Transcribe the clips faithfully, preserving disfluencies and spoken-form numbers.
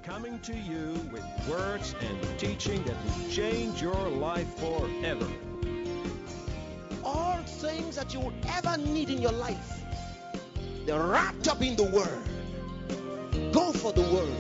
coming to you with words and teaching that will change your life forever. All things that you would ever need in your life, they're wrapped up in the Word. Go for the Word.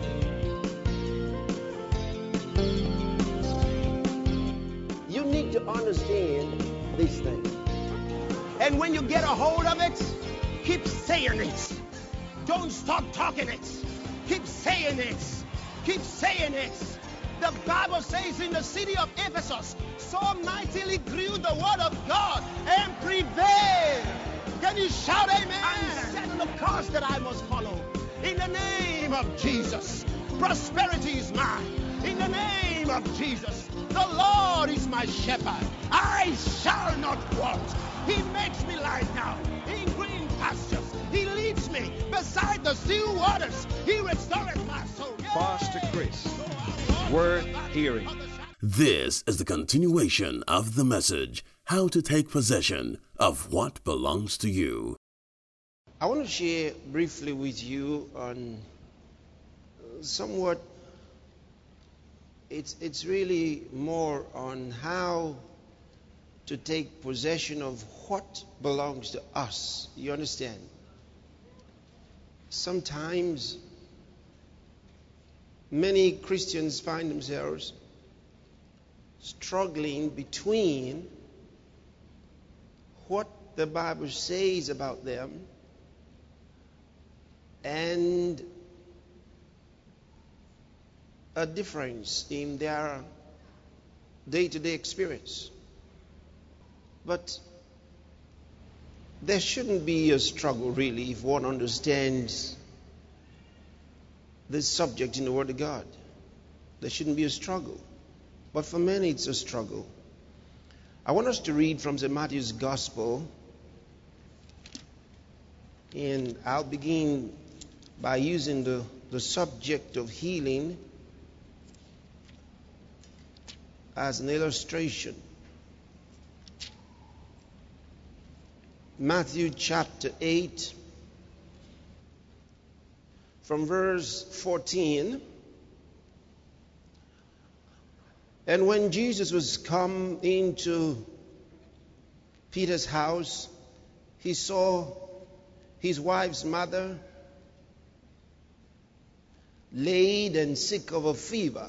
You need to understand these things. And when you get a hold of it, keep saying it. Don't stop talking it. Keep saying it. Keep saying it. The Bible says in the city of Ephesus, so mightily grew the word of God and prevailed. Can you shout amen? I'm setting the course that I must follow. In the name of Jesus, prosperity is mine. In the name of Jesus, the Lord is my shepherd. I shall not want. He makes me lie down in green pastures. He leads me beside the still waters. He restores my soul. Pastor Chris, worth hearing. This is the continuation of the message, How to Take Possession of What Belongs to You. I want to share briefly with you on somewhat, it's, it's really more on how to take possession of what belongs to us. You understand? Sometimes many Christians find themselves struggling between what the Bible says about them and a difference in their day-to-day experience. But there shouldn't be a struggle, really, if one understands this subject in the Word of God. There shouldn't be a struggle. But for many, it's a struggle. I want us to read from Saint Matthew's Gospel. And I'll begin by using the, the subject of healing as an illustration. Matthew chapter eight, from verse fourteen. And when Jesus was come into Peter's house, he saw his wife's mother laid and sick of a fever.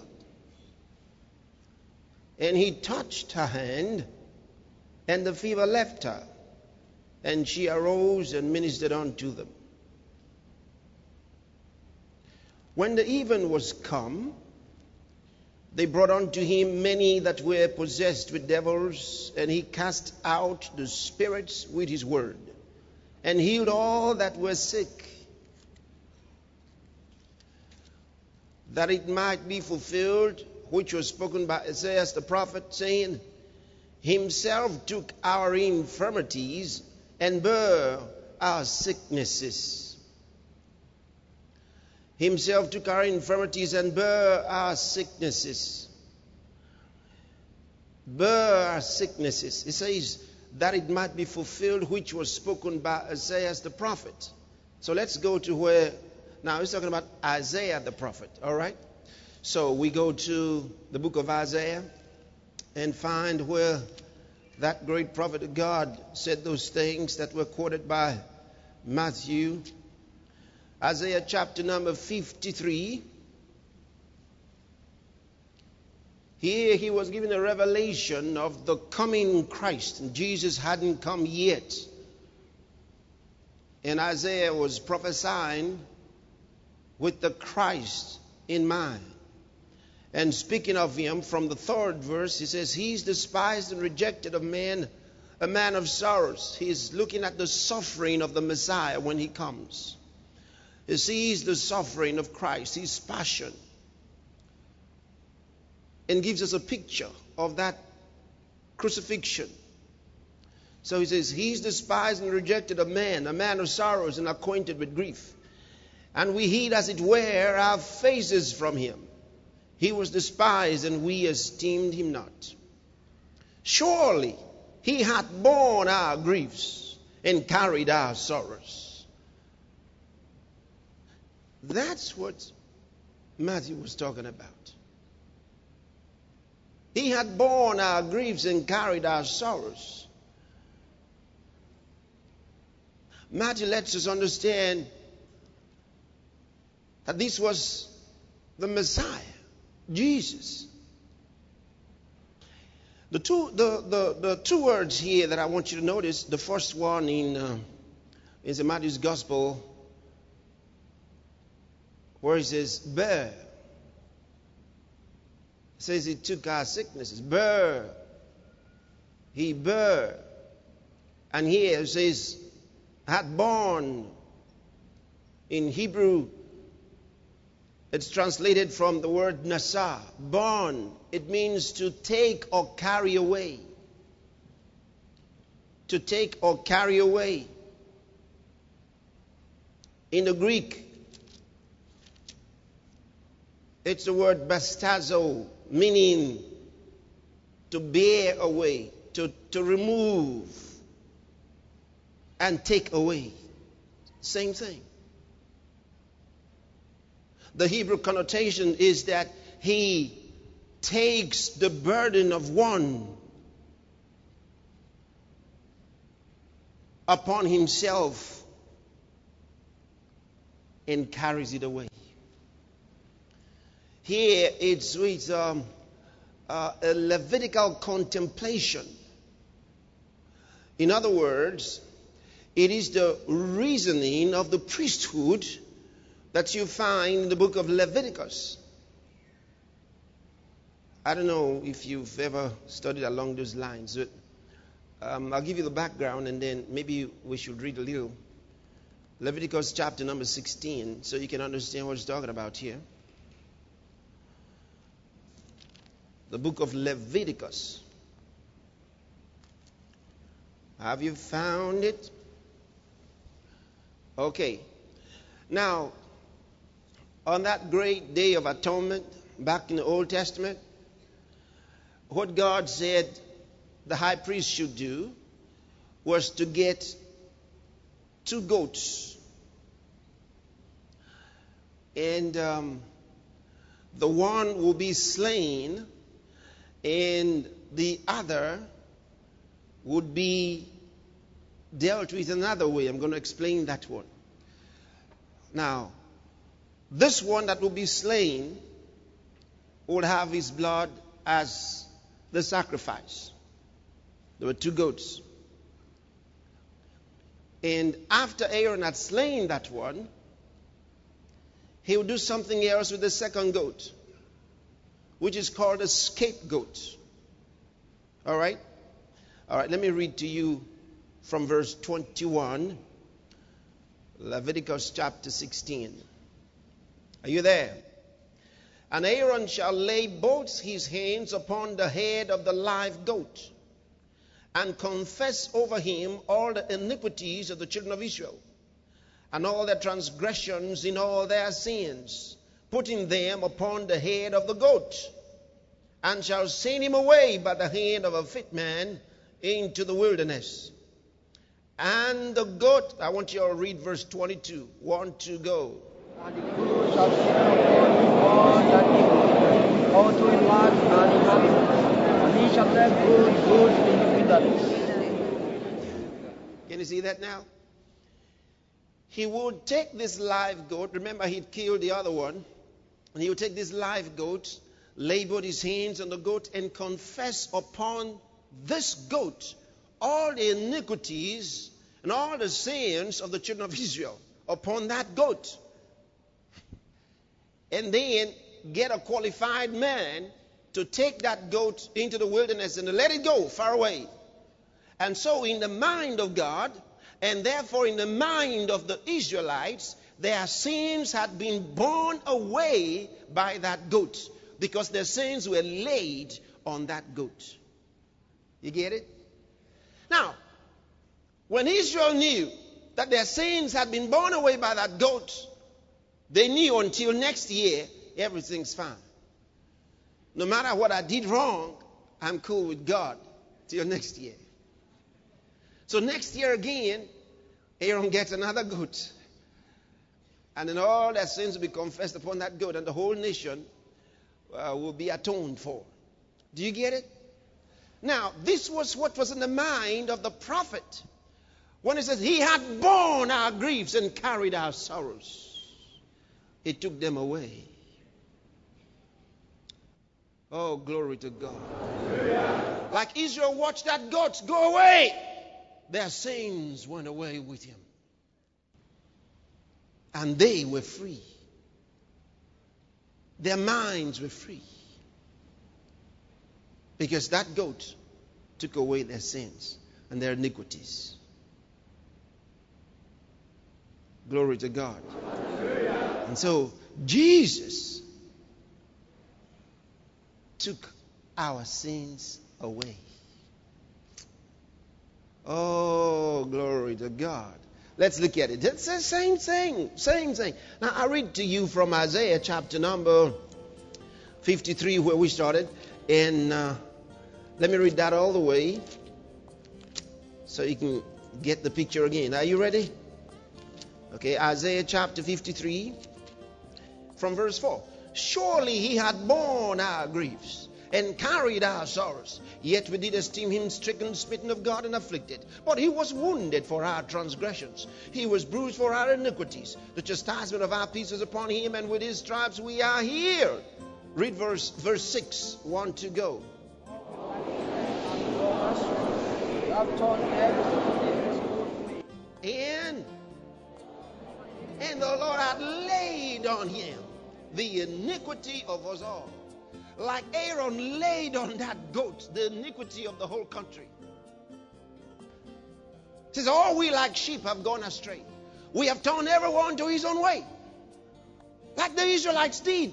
And he touched her hand, and the fever left her. And she arose and ministered unto them. When the even was come, they brought unto him many that were possessed with devils, and he cast out the spirits with his word, and healed all that were sick, that it might be fulfilled, which was spoken by Isaiah the prophet, saying, Himself took our infirmities and bear our sicknesses. Himself took our infirmities and bear our sicknesses. Bear our sicknesses. It says that it might be fulfilled, which was spoken by Isaiah the prophet. So let's go to where, now he's talking about Isaiah the prophet, all right? So we go to the book of Isaiah and find where that great prophet of God said those things that were quoted by Matthew. Isaiah chapter number fifty-three. Here he was given a revelation of the coming Christ. And Jesus hadn't come yet. And Isaiah was prophesying with the Christ in mind. And speaking of him, from the third verse, he says, He's despised and rejected of men, a man of sorrows. He's looking at the suffering of the Messiah when he comes. He sees the suffering of Christ, his passion, and gives us a picture of that crucifixion. So he says, He's despised and rejected of men, a man of sorrows and acquainted with grief. And we hid, as it were, our faces from him. He was despised, and we esteemed him not. Surely he hath borne our griefs and carried our sorrows. That's what Matthew was talking about. He had borne our griefs and carried our sorrows. Matthew lets us understand that this was the Messiah, Jesus. The two, the, the, the two words here that I want you to notice, the first one in, uh, is in Matthew's Gospel, where he says, bear. It says he took our sicknesses. Bear. He bear. And here it says, had borne. In Hebrew, it's translated from the word nasa, borne. It means to take or carry away. To take or carry away. In the Greek, it's the word bastazo, meaning to bear away, to, to remove and take away. Same thing. The Hebrew connotation is that he takes the burden of one upon himself and carries it away. Here it's with um, uh, a Levitical contemplation. In other words, it is the reasoning of the priesthood that you find in the book of Leviticus. I don't know if you've ever studied along those lines. But, um, I'll give you the background and then maybe we should read a little. Leviticus chapter number sixteen, so you can understand what it's talking about here. The book of Leviticus. Have you found it? Okay. Now, on that great day of atonement, back in the Old Testament, what God said the high priest should do was to get two goats. And um, the one will be slain, and the other would be dealt with another way. I'm going to explain that one. Now, this one that will be slain would have his blood as the sacrifice. There were two goats. And after Aaron had slain that one, he would do something else with the second goat, which is called a scapegoat. All right? All right, let me read to you from verse twenty-one, Leviticus chapter sixteen. Are you there? And Aaron shall lay both his hands upon the head of the live goat, and confess over him all the iniquities of the children of Israel, and all their transgressions in all their sins, putting them upon the head of the goat, and shall send him away by the hand of a fit man into the wilderness. And the goat, I want you to read verse twenty-two. One, two, go. And the goat shall stand upon that hill, also in land and inhabitants, and he shall let good goods in the wilderness. Can you see that now? He would take this live goat. Remember, he'd killed the other one. And he would take this live goat, lay both his hands on the goat, and confess upon this goat all the iniquities and all the sins of the children of Israel upon that goat. And then get a qualified man to take that goat into the wilderness and to let it go far away. And so in the mind of God, and therefore in the mind of the Israelites, their sins had been borne away by that goat, because their sins were laid on that goat. You get it? Now, when Israel knew that their sins had been borne away by that goat, they knew until next year, everything's fine. No matter what I did wrong, I'm cool with God till next year. So next year again, Aaron gets another goat. And then all their sins will be confessed upon that goat, and the whole nation uh, will be atoned for. Do you get it? Now, this was what was in the mind of the prophet when he says, he had borne our griefs and carried our sorrows. He took them away. Oh, glory to God. Yeah. Like Israel watched that goat go away, their sins went away with him. And they were free. Their minds were free. Because that goat took away their sins and their iniquities. Glory to God. And so Jesus took our sins away. Oh, glory to God. Let's look at it. It's the same thing. Same thing. Now, I read to you from Isaiah chapter number fifty-three, where we started. And uh, let me read that all the way so you can get the picture again. Are you ready? Okay, Isaiah chapter fifty-three from verse four. Surely he had borne our griefs and carried our sorrows. Yet we did esteem him stricken, smitten of God, and afflicted. But he was wounded for our transgressions. He was bruised for our iniquities. The chastisement of our peace is upon him, and with his stripes we are healed. Read verse verse six. One to go. And, and the Lord had laid on him the iniquity of us all. Like Aaron laid on that goat the iniquity of the whole country. It says, all we like sheep have gone astray. We have turned everyone to his own way. Like the Israelites did.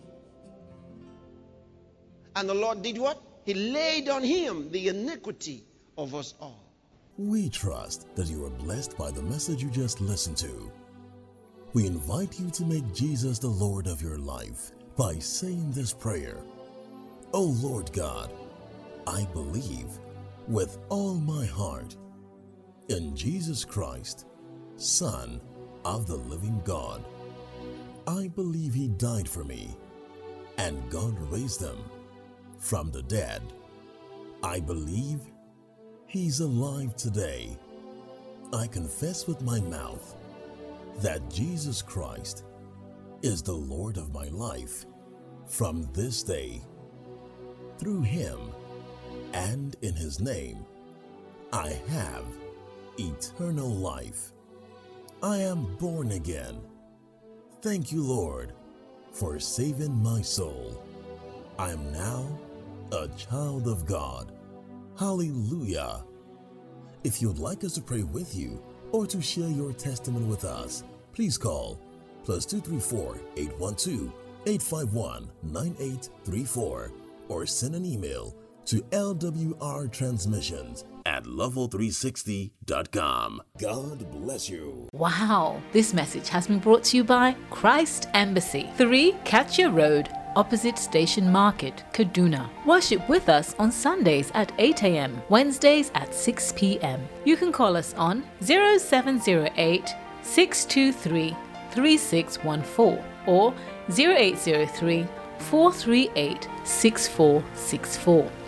And the Lord did what? He laid on him the iniquity of us all. We trust that you are blessed by the message you just listened to. We invite you to make Jesus the Lord of your life by saying this prayer. O Lord God, I believe with all my heart in Jesus Christ, Son of the living God. I believe he died for me, and God raised him from the dead. I believe he's alive today. I confess with my mouth that Jesus Christ is the Lord of my life from this day. Through him and in his name, I have eternal life. I am born again. Thank you, Lord, for saving my soul. I am now a child of God. Hallelujah. If you'd like us to pray with you or to share your testimony with us, please call plus two three four, eight one two, eight five one, nine eight three four or send an email to L W R transmissions at level three sixty dot com. God bless you. Wow, this message has been brought to you by Christ Embassy, three Katya Road, opposite Station Market, Kaduna. Worship with us on Sundays at eight a.m., Wednesdays at six p.m. You can call us on zero seven zero eight, six two three, three six one four or zero eight zero three, four three eight, six four six four.